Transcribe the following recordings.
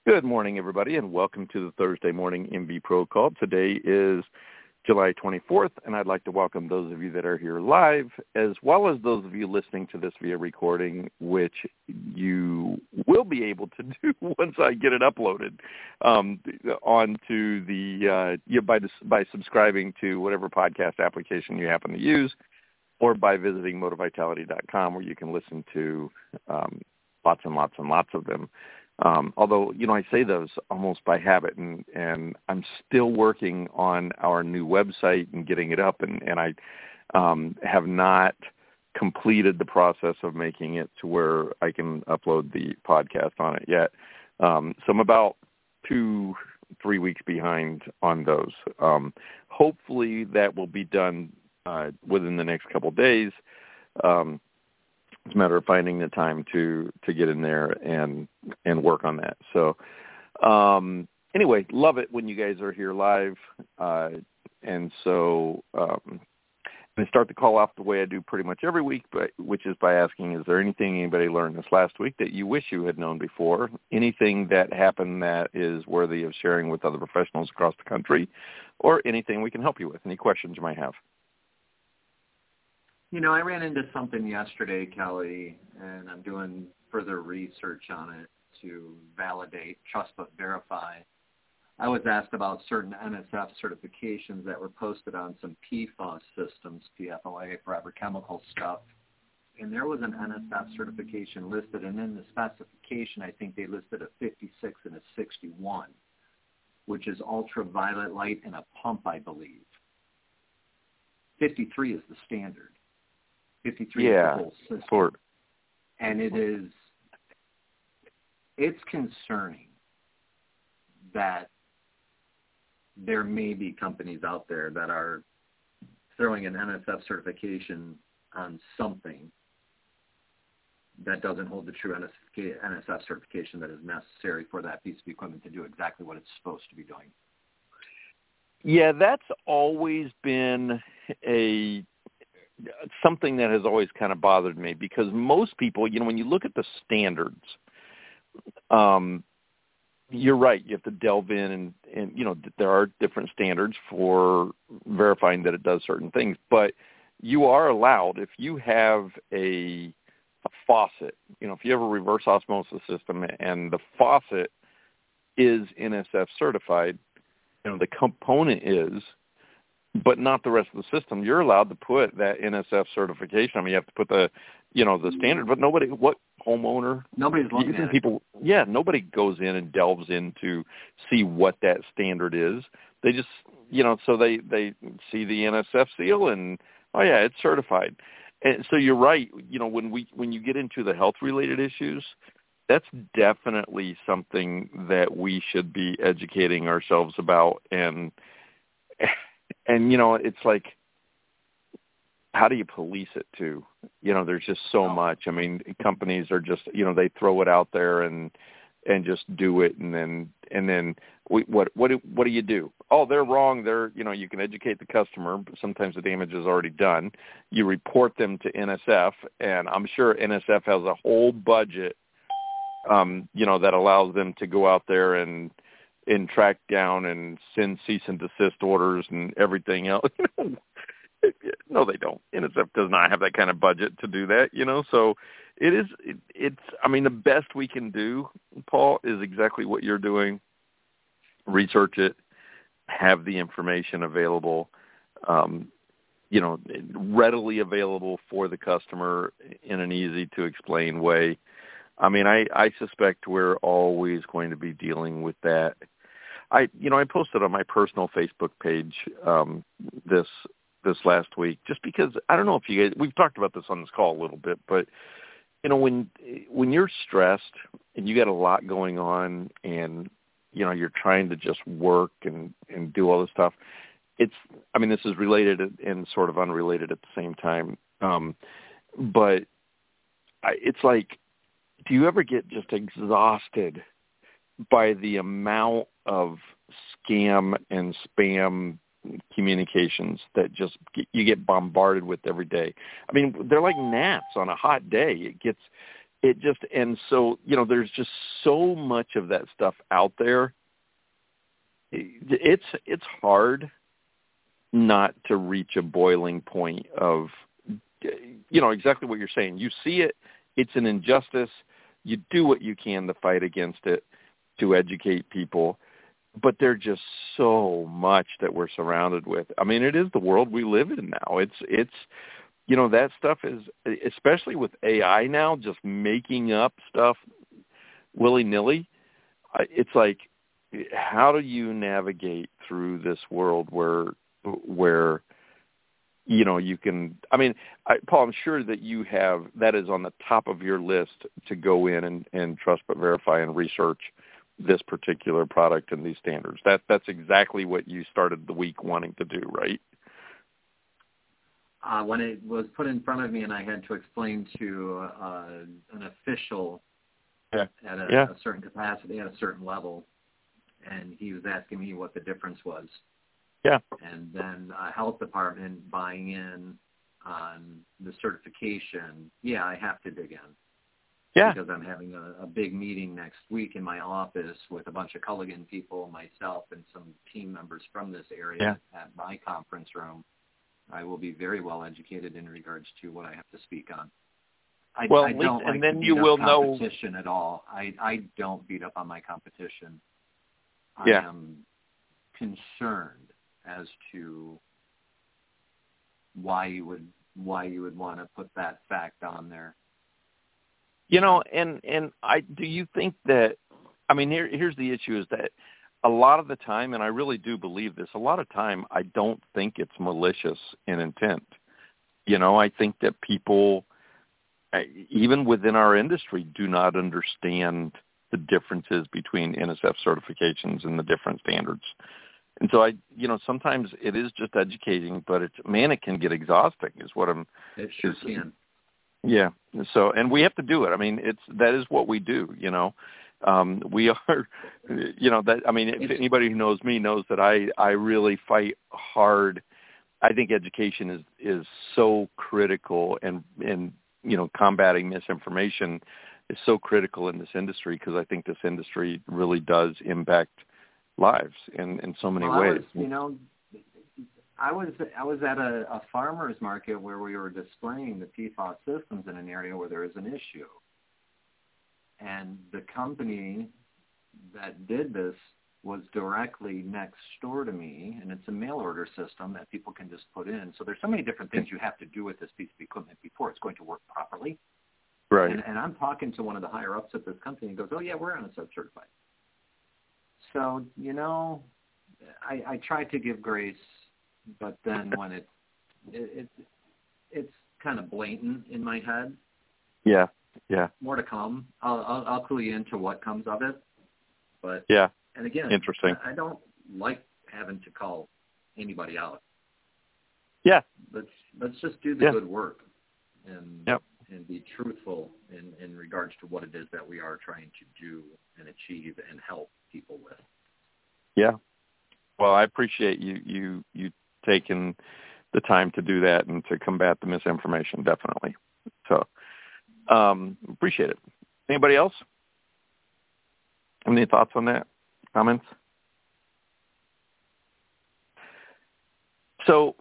Good morning, everybody, and welcome to the Thursday morning MB Pro Call. Today is July 24th, and I'd like to welcome those of you that are here live, as well as those of you listening to this via recording, which you will be able to do once I get it uploaded onto the by subscribing to whatever podcast application you happen to use, or by visiting motorvitality.com, where you can listen to lots and lots and lots of them. Although, I say those almost by habit, and I'm still working on our new website and getting it up, and I have not completed the process of making it to where I can upload the podcast on it yet. So I'm about 2-3 weeks behind on those. Hopefully that will be done within the next couple of days. It's a matter of finding the time to get in there and work on that. So anyway, love it when you guys are here live. And so I start the call off the way I do pretty much every week, which is by asking, is there anything anybody learned this last week that you wish you had known before? Anything that happened that is worthy of sharing with other professionals across the country, or anything we can help you with? Any questions you might have? I ran into something yesterday, Kelly, and I'm doing further research on it to validate, trust but verify. I was asked about certain NSF certifications that were posted on some PFAS systems, PFOA, forever chemical stuff, and there was an NSF certification listed, and in the specification, I think they listed a 56 and a 61, which is ultraviolet light and a pump, I believe. 53 is the standard. 53 is the whole system. And it's concerning that there may be companies out there that are throwing an NSF certification on something that doesn't hold the true NSF certification that is necessary for that piece of equipment to do exactly what it's supposed to be doing. Yeah, that's always been something that has always kind of bothered me, because most people, when you look at the standards, you're right. You have to delve in and there are different standards for verifying that it does certain things, but you are allowed, if you have a faucet, if you have a reverse osmosis system and the faucet is NSF certified, the component is, but not the rest of the system, you're allowed to put that NSF certification. I mean, you have to put the standard, but what homeowner? Nobody's looking at people. Yeah, nobody goes in and delves in to see what that standard is. They just, so they see the NSF seal and, oh yeah, it's certified. And so you're right. When you get into the health-related issues, that's definitely something that we should be educating ourselves about. And it's like, how do you police it too? There's just so much. I mean, companies are just, they throw it out there and just do it. And then what do you do? Oh, they're wrong. You can educate the customer, but sometimes the damage is already done. You report them to NSF, and I'm sure NSF has a whole budget, that allows them to go out there and track down and send cease and desist orders and everything else. No, they don't. NSF does not have that kind of budget to do that, so the best we can do, Paul, is exactly what you're doing. Research it, have the information available, readily available for the customer in an easy to explain way. I mean, I suspect we're always going to be dealing with that. I posted on my personal Facebook page this last week, just because I don't know if you guys, we've talked about this on this call a little bit, but when you're stressed and you got a lot going on and you're trying to just work and do all this stuff, this is related and sort of unrelated at the same time. But it's like, do you ever get just exhausted by the amount of scam and spam communications that you get bombarded with every day? I mean, they're like gnats on a hot day. it just, and so, there's just so much of that stuff out there. It's hard not to reach a boiling point of, exactly what you're saying. You see it, it's an injustice. You do what you can to fight against it, to educate people. But there's just so much that we're surrounded with. I mean, it is the world we live in now. It's that stuff is, especially with AI now, just making up stuff willy-nilly. It's like, how do you navigate through this world where you can, Paul, I'm sure that you have, that is on the top of your list to go in and trust but verify and research this particular product and these standards. That's exactly what you started the week wanting to do, right? When it was put in front of me and I had to explain to an official at a certain capacity, at a certain level, and he was asking me what the difference was. Yeah. And then a health department buying in on the certification, I have to dig in. Yeah. Because I'm having a big meeting next week in my office with a bunch of Culligan people, myself, and some team members from this area at my conference room. I will be very well educated in regards to what I have to speak on. I don't like to beat up competition at all. I don't beat up on my competition. I am concerned as to why you would want to put that fact on there. Do you think that, here's the issue is that a lot of the time, and I really do believe this, a lot of time I don't think it's malicious in intent. I think that people, even within our industry, do not understand the differences between NSF certifications and the different standards. And so sometimes it is just educating, but it can get exhausting is what I'm. It sure can. Yeah. So, and we have to do it. That is what we do, we are, if anybody who knows me knows that I really fight hard. I think education is so critical and combating misinformation is so critical in this industry because I think this industry really does impact lives in so many ways. I was at a farmer's market where we were displaying the PFAS systems in an area where there is an issue. And the company that did this was directly next door to me, and it's a mail order system that people can just put in. So there's so many different things you have to do with this piece of equipment before it's going to work properly. Right. And I'm talking to one of the higher ups at this company and goes, oh, yeah, we're NSF certified. So, I try to give grace, but then when it's kind of blatant in my head. Yeah. More to come. I'll clue you into what comes of it. But and again, interesting. I don't like having to call anybody out. Yeah. Let's just do the good work and be truthful in regards to what it is that we are trying to do and achieve and help people with. Yeah. Well, I appreciate you taking the time to do that and to combat the misinformation, definitely. So, appreciate it. Anybody else? Any thoughts on that? Comments? So,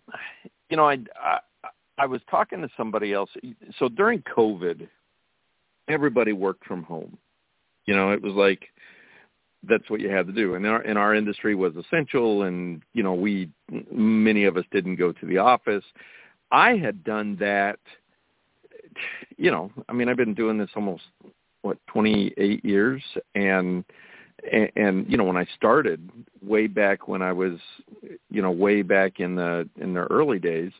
I was talking to somebody else. So during COVID, everybody worked from home. It was like that's what you had to do. And our industry was essential, and many of us didn't go to the office. I had done that. I've been doing this almost 28 years, and when I started way back when I was way back in the early days,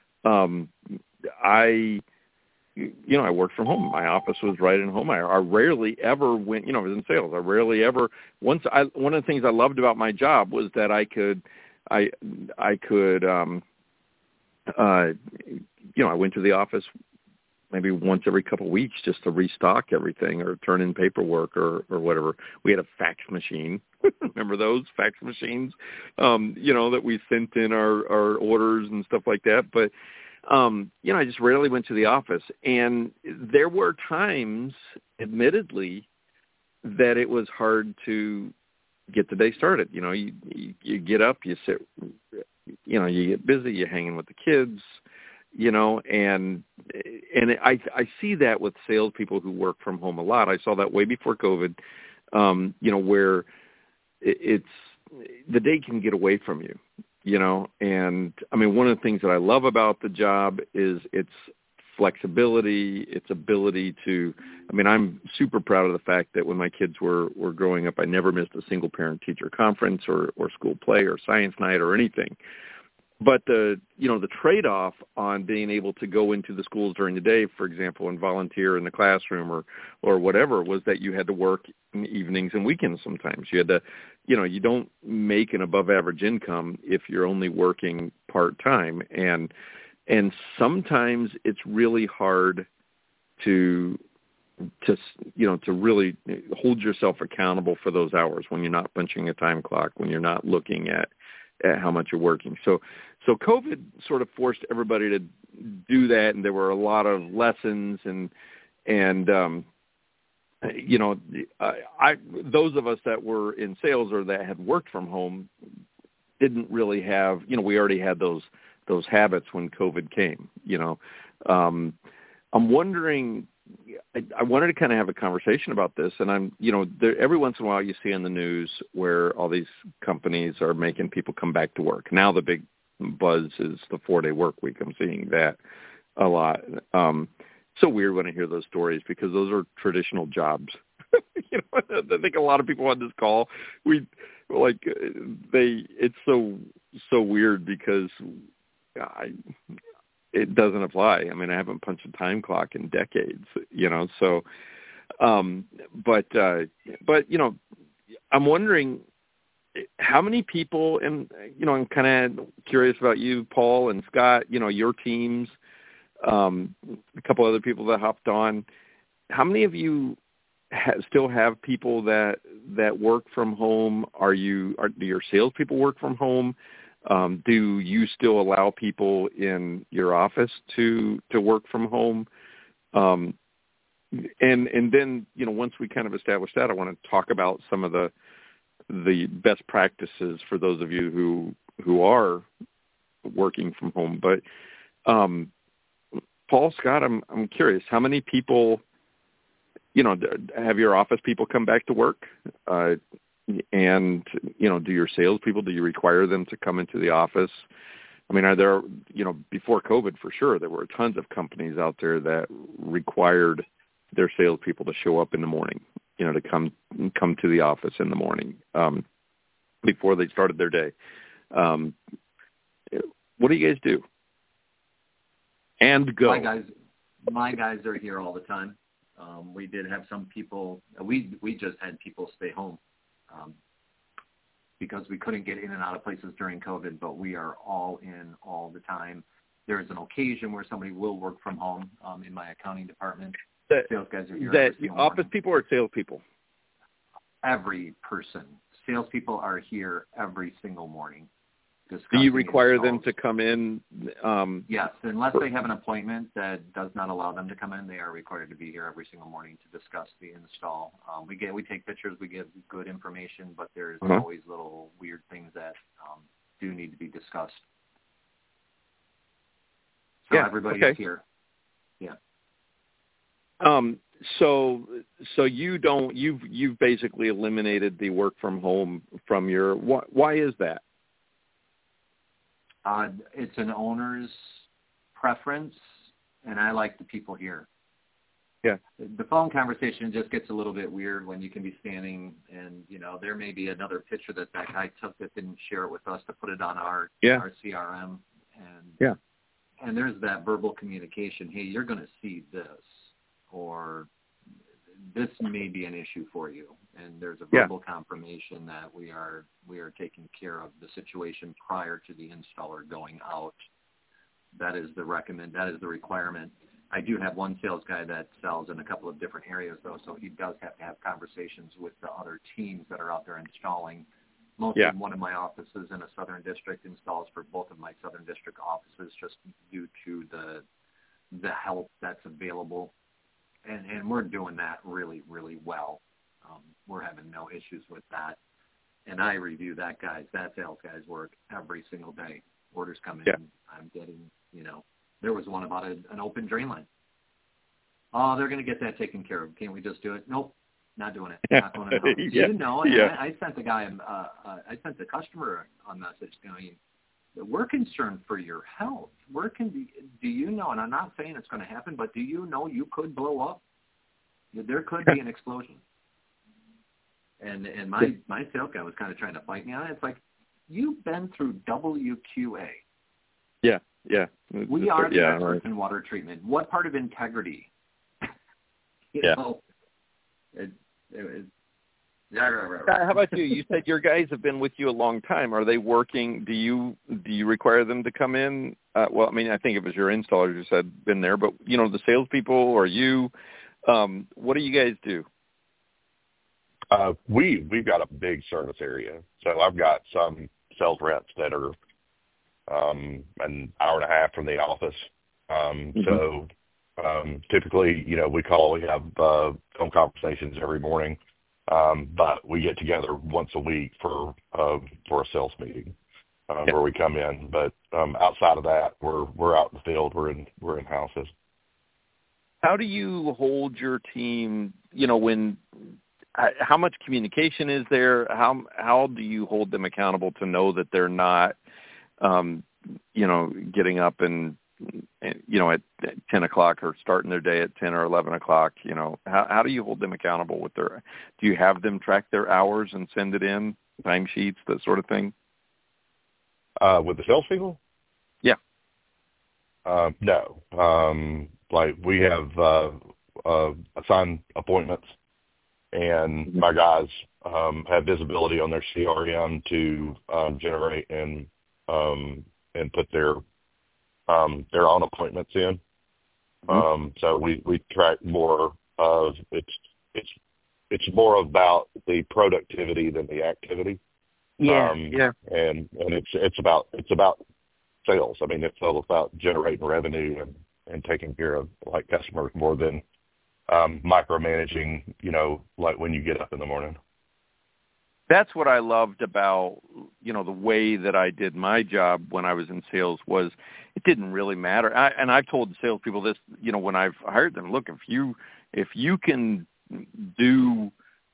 I worked from home. My office was right in home. I rarely ever went, I was in sales. I rarely ever, one of the things I loved about my job was that I went to the office maybe once every couple of weeks just to restock everything or turn in paperwork or whatever. We had a fax machine. Remember those fax machines, that we sent in our orders and stuff like that. But I just rarely went to the office. And there were times, admittedly, that it was hard to get the day started. You get up, you sit, you get busy, you're hanging with the kids, and I see that with salespeople who work from home a lot. I saw that way before COVID, where it's the day can get away from you, and I mean, one of the things that I love about the job is its flexibility, its ability to, I'm super proud of the fact that when my kids were growing up, I never missed a single parent-teacher conference or school play or science night or anything. But the trade-off on being able to go into the schools during the day, for example, and volunteer in the classroom or whatever, was that you had to work in evenings and weekends sometimes. You had to, you don't make an above-average income if you're only working part-time. And sometimes it's really hard to really hold yourself accountable for those hours when you're not punching a time clock, when you're not looking at how much you're working. So COVID sort of forced everybody to do that, and there were a lot of lessons and those of us that were in sales or that had worked from home didn't really have, we already had those habits when COVID came. I'm wondering, I wanted to kind of have a conversation about this, and every once in a while you see in the news where all these companies are making people come back to work. Now the big buzz is the 4-day work week. I'm seeing that a lot. So weird when I hear those stories because those are traditional jobs. I think a lot of people on this call, it's so weird because it doesn't apply. I haven't punched a time clock in decades, so, but I'm wondering how many people, and, I'm kind of curious about you, Paul and Scott, your teams, a couple other people that hopped on. How many of you still have people that work from home? Do your salespeople work from home? Do you still allow people in your office to work from home? And then, once we kind of establish that, I want to talk about some of the best practices for those of you who are working from home. But Paul, Scott, I'm curious, how many people, have your office people come back to work? And, do your salespeople, do you require them to come into the office? Are there, before COVID, for sure, there were tons of companies out there that required their salespeople to show up in the morning, to come to the office in the morning before they started their day. What do you guys do? And go. My guys are here all the time. We did have some people, we just had people stay home. Because we couldn't get in and out of places during COVID, but we are all in all the time. There is an occasion where somebody will work from home in my accounting department. Sales guys are here. Is that office people or salespeople? Every person. Salespeople are here every single morning. Do you require them to come in? Yes, unless they have an appointment that does not allow them to come in, they are required to be here every single morning to discuss the install. We take pictures, we give good information, but there's always little weird things that do need to be discussed. So everybody is here. Yeah. So you've basically eliminated the work from home from your. Why is that? It's an owner's preference, and I like the people here. Yeah. The phone conversation just gets a little bit weird when you can be standing and, there may be another picture that guy took that didn't share it with us to put it on our CRM. And there's that verbal communication. Hey, you're going to see this, or this may be an issue for you. And there's a verbal confirmation that we are taking care of the situation prior to the installer going out. That is the requirement. I do have one sales guy that sells in a couple of different areas, though, so he does have to have conversations with the other teams that are out there installing mostly in one of my offices in a Southern District, installs for both of my Southern District offices just due to the help that's available. And we're doing that really, really well. We're having no issues with that. And I review that sales guy's work every single day. Orders come in. Yeah. I'm getting, there was one about an open drain line. Oh, they're going to get that taken care of. Can't we just do it? Nope, not doing it. Not going to help. Yeah. I sent the guy, I sent the customer a message going, we're concerned for your health. Do you know, and I'm not saying it's going to happen, but do you know you could blow up? There could be an explosion. And my sales guy was kind of trying to fight me on it. It's like, you've been through WQA. Yeah. We are the experts in water treatment. What part of integrity? How about you? You said your guys have been with you a long time. Are they working? Do you require them to come in? Well, I mean, I think it was your installers you said been there, but the salespeople or you. What do you guys do? We've got a big service area, so I've got some sales reps that are an hour and a half from the office. So typically, we have phone conversations every morning, but we get together once a week for a sales meeting where we come in. But outside of that, we're out in the field. We're in houses. How do you hold your team? How much communication is there? How do you hold them accountable to know that they're not, getting up and at 10 o'clock or starting their day at 10 or 11 o'clock? How do you hold them accountable with do you have them track their hours and send it in, timesheets, that sort of thing? With the salespeople? Yeah. No. We have assigned appointments, and my guys have visibility on their CRM to generate and put their own appointments in. So we track more of it's more about the productivity than the activity. And it's about sales. I mean, it's all about generating revenue and taking care of customers more than micromanaging, when you get up in the morning. That's what I loved about, the way that I did my job when I was in sales was it didn't really matter. And I've told the salespeople this, when I've hired them, look, if you can do,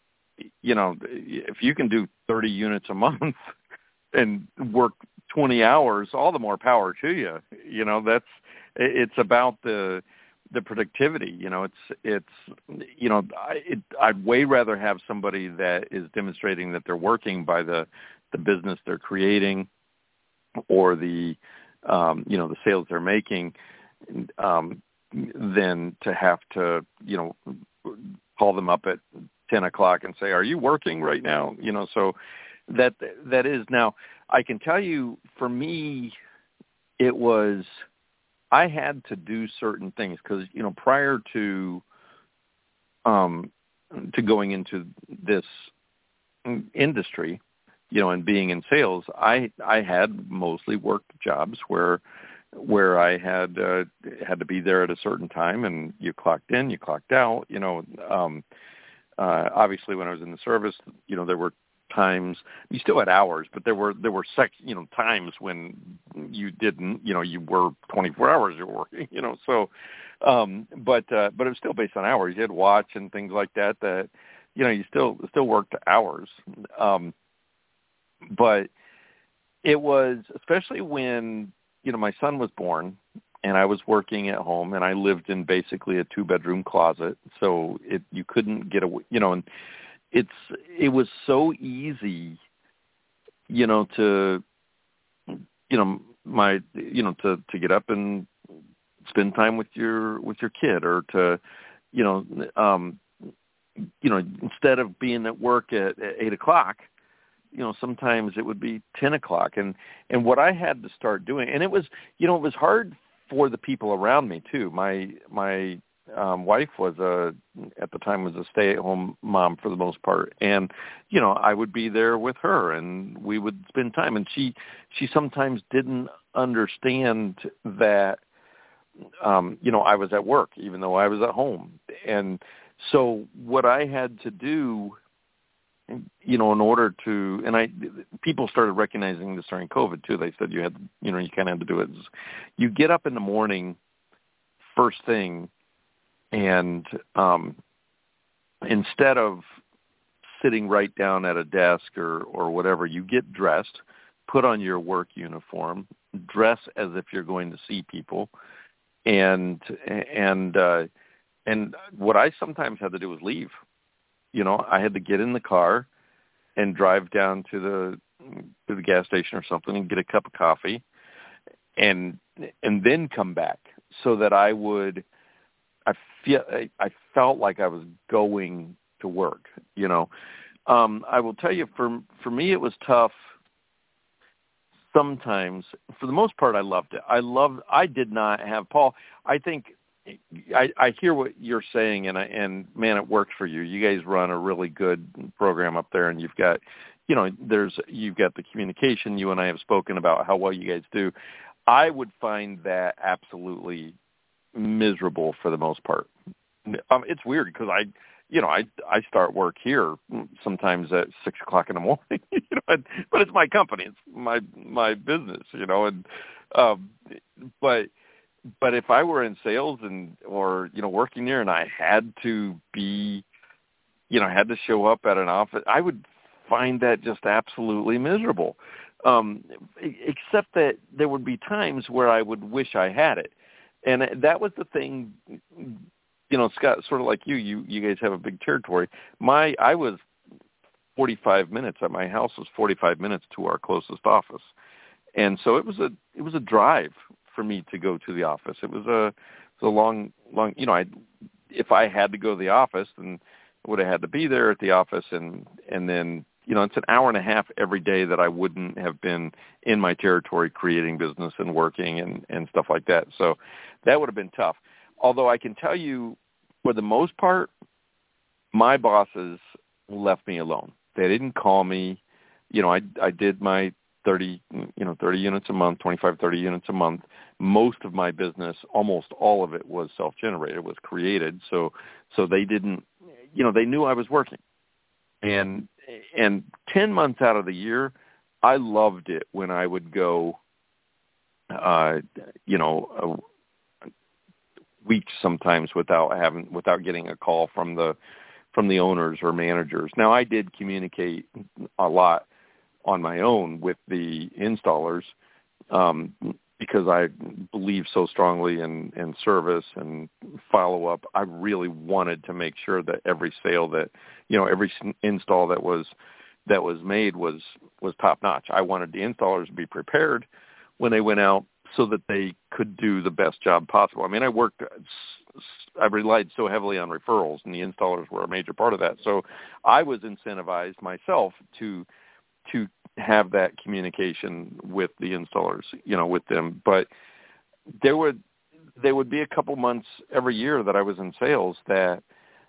if you can do 30 units a month and work 20 hours, all the more power to you. It's about the productivity. I'd way rather have somebody that is demonstrating that they're working by the business they're creating or the sales they're making than to have to, call them up at 10 o'clock and say, are you working right now? So that is now, I can tell you, for me, it was, I had to do certain things because, prior to going into this industry, and being in sales, I had mostly worked jobs where I had to be there at a certain time, and you clocked in, you clocked out. Obviously, when I was in the service, there were times you still had hours, but there were times when you didn't, you were 24 hours you're working, so but it was still based on hours. You had watch and things like that you still worked hours, but it was, especially when my son was born and I was working at home and I lived in basically a 2-bedroom closet, so you couldn't get away, and it was so easy, to get up and spend time with your kid, or to, instead of being at work at 8 o'clock, sometimes it would be 10 o'clock. And what I had to start doing, and it was hard for the people around me too. My wife was at the time was a stay-at-home mom for the most part, and I would be there with her, and we would spend time. And she sometimes didn't understand that I was at work, even though I was at home. And so what I had to do, in order to, and people started recognizing this during COVID too. They said you had, you kind of had to do it. You get up in the morning, first thing, and instead of sitting right down at a desk or whatever, you get dressed, put on your work uniform, dress as if you're going to see people, and what I sometimes had to do was leave. I had to get in the car and drive down to the gas station or something and get a cup of coffee, and then come back, so that I felt like I was going to work. I will tell you, for me, it was tough. Sometimes, for the most part, I loved it. I did not have, Paul, I think, I hear what you're saying, and man, it works for you. You guys run a really good program up there, and you've got, you've got the communication. You and I have spoken about how well you guys do. I would find that absolutely miserable for the most part. It's weird because I start work here sometimes at 6 o'clock in the morning, but it's my company, it's my business, and but if I were in sales or working there and I had to be, had to show up at an office, I would find that just absolutely miserable. Except that there would be times where I would wish I had it. And that was the thing, Scott, sort of like you guys have a big territory. I was 45 minutes at my house was 45 minutes to our closest office. And so it was a drive for me to go to the office. It was a long, if I had to go to the office, then I would have had to be there at the office. And then, it's an hour and a half every day that I wouldn't have been in my territory creating business and working and stuff like that. So that would have been tough. Although I can tell you, for the most part, my bosses left me alone. They didn't call me. I did my 30 units a month, 25, 30 units a month. Most of my business, almost all of it, was self-generated, was created. So they didn't, they knew I was working. And 10 months out of the year, I loved it when I would go, weeks sometimes without getting a call from the owners or managers. Now, I did communicate a lot on my own with the installers, because I believe so strongly in service and follow up. I really wanted to make sure that every sale that, every install that was made was top notch. I wanted the installers to be prepared when they went out so that they could do the best job possible. I mean, I relied so heavily on referrals, and the installers were a major part of that. So I was incentivized myself to have that communication with the installers, with them. But there would be a couple months every year that I was in sales that,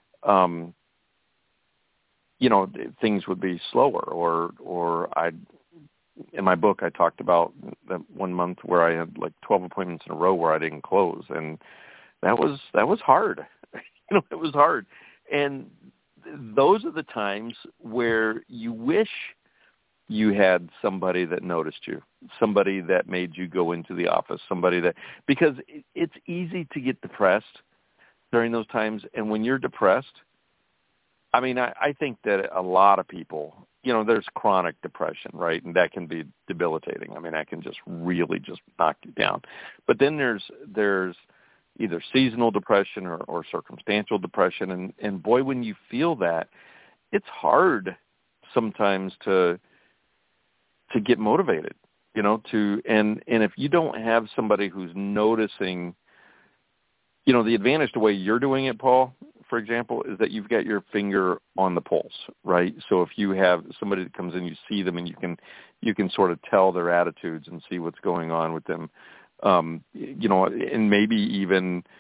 things would be slower, or in my book, I talked about that one month where I had like 12 appointments in a row where I didn't close. And that was hard. It was hard. And those are the times where you wish you had somebody that noticed you, somebody that made you go into the office, because it's easy to get depressed during those times. And when you're depressed, I mean, I think that a lot of people, there's chronic depression, right? And that can be debilitating. I mean, that can just really just knock you down. But then there's either seasonal depression or circumstantial depression. And boy, when you feel that, it's hard sometimes to get motivated, and if you don't have somebody who's noticing, the advantage the way you're doing it, Paul, for example, is that you've got your finger on the pulse, right? So if you have somebody that comes in, you see them, and you can sort of tell their attitudes and see what's going on with them, and maybe even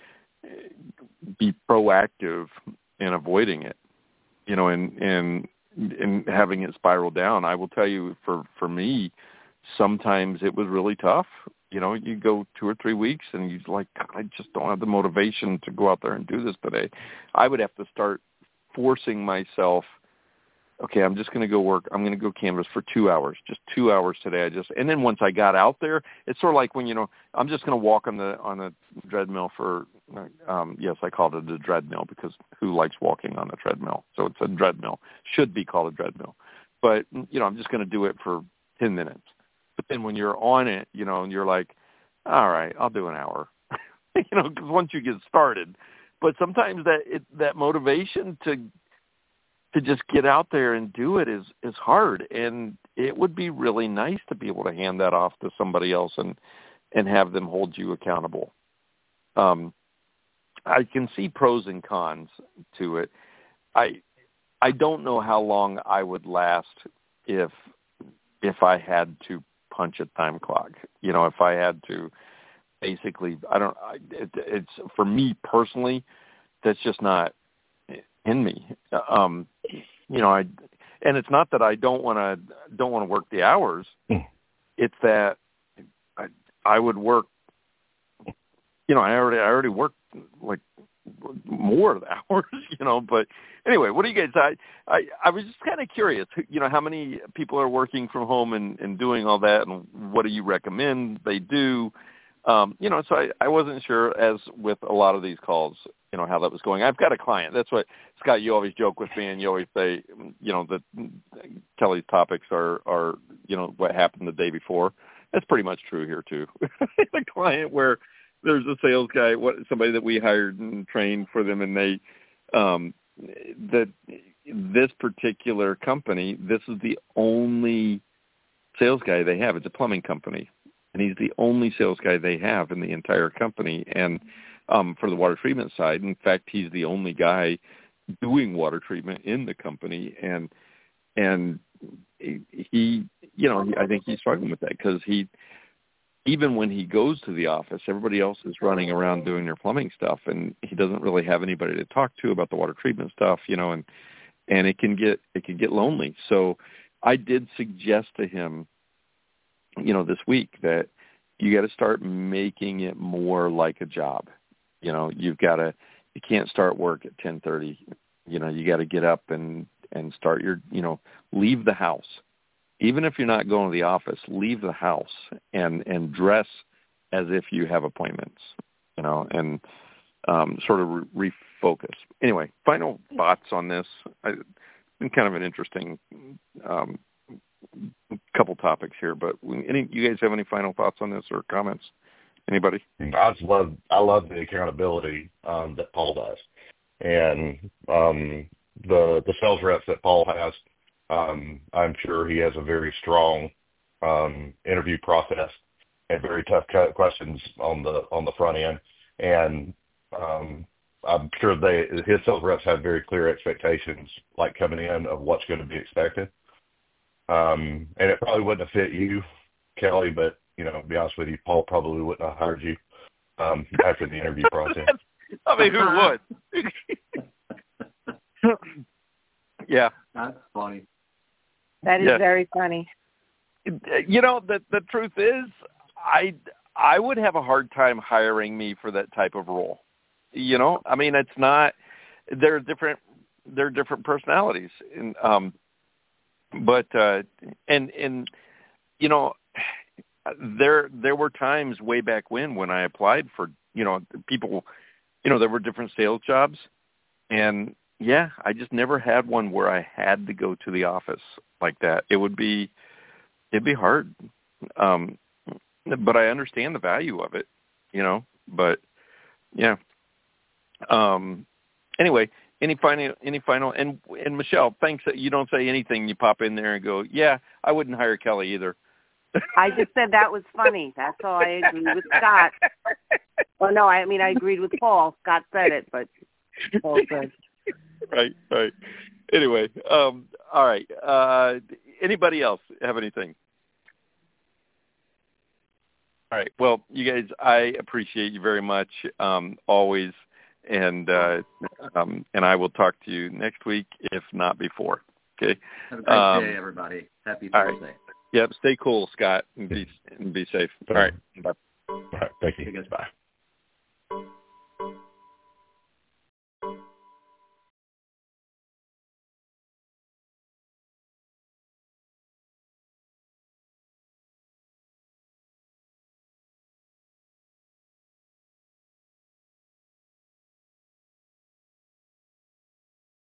be proactive in avoiding it, and having it spiral down. I will tell you, for me, sometimes it was really tough. You go 2 or 3 weeks and you're like, God, I just don't have the motivation to go out there and do this today. I would have to start forcing myself. Okay, I'm just going to go work. I'm going to go canvas for 2 hours, just 2 hours today. And then once I got out there, it's sort of like when, I'm just going to walk on the treadmill for, yes, I called it a treadmill because who likes walking on a treadmill? So it's a treadmill. Should be called a treadmill. But, I'm just going to do it for 10 minutes. But then when you're on it, and you're like, all right, I'll do an hour, because once you get started. But sometimes that motivation to just get out there and do it is hard. And it would be really nice to be able to hand that off to somebody else and have them hold you accountable. I can see pros and cons to it. I don't know how long I would last if I had to punch a time clock. If I had to basically, it's for me personally, that's just not in me. And it's not that I don't want to work the hours. It's that I would work. I already work like more hours. But anyway, what do you guys? I was just kind of curious. How many people are working from home and doing all that, and what do you recommend they do? So I wasn't sure, as with a lot of these calls, how that was going. I've got a client. That's what, Scott, you always joke with me, and you always say, that Kelly's topics are what happened the day before. That's pretty much true here too. A client where there's a sales guy, somebody that we hired and trained for them, and they, this particular company, this is the only sales guy they have. It's a plumbing company. And he's the only sales guy they have in the entire company. And for the water treatment side, in fact, he's the only guy doing water treatment in the company. And he, I think he's struggling with that because even when he goes to the office, everybody else is running around doing their plumbing stuff, and he doesn't really have anybody to talk to about the water treatment stuff, and it can get lonely. So I did suggest to him, this week, that you got to start making it more like a job. You can't start work at 10:30. You got to get up and start your, leave the house. Even if you're not going to the office, leave the house and dress as if you have appointments, and sort of refocus. Anyway, final thoughts on this. It's been kind of an interesting couple topics here, but you guys have any final thoughts on this or comments? Anybody? I love the accountability that Paul does, and the sales reps that Paul has. I'm sure he has a very strong interview process and very tough questions on the front end, and I'm sure his sales reps have very clear expectations, like coming in, of what's going to be expected. And it probably wouldn't have fit you, Kelly, but, to be honest with you, Paul probably wouldn't have hired you after the interview process. I mean, who would? Yeah. That's funny. That is very funny. The truth is, I would have a hard time hiring me for that type of role. I mean, it's not, they're different personalities. And, but there were times way back when I applied for, people, there were different sales jobs, and I just never had one where I had to go to the office like that. It'd be hard. But I understand the value of it, but yeah. Anyway, any final, and Michelle, thanks that you don't say anything. You pop in there and go, yeah, I wouldn't hire Kelly either. I just said that was funny. That's all. I agree with Scott. Well, no, I agreed with Paul. Scott said it, but Paul said. Right. Anyway, all right. Anybody else have anything? All right. Well, you guys, I appreciate you very much. Always and I will talk to you next week, if not before. Okay. Have a great day, everybody. Happy Thursday. Right. Yep. Stay cool, Scott, and be safe. All right. Bye. All right. Thank you. See you guys. Bye.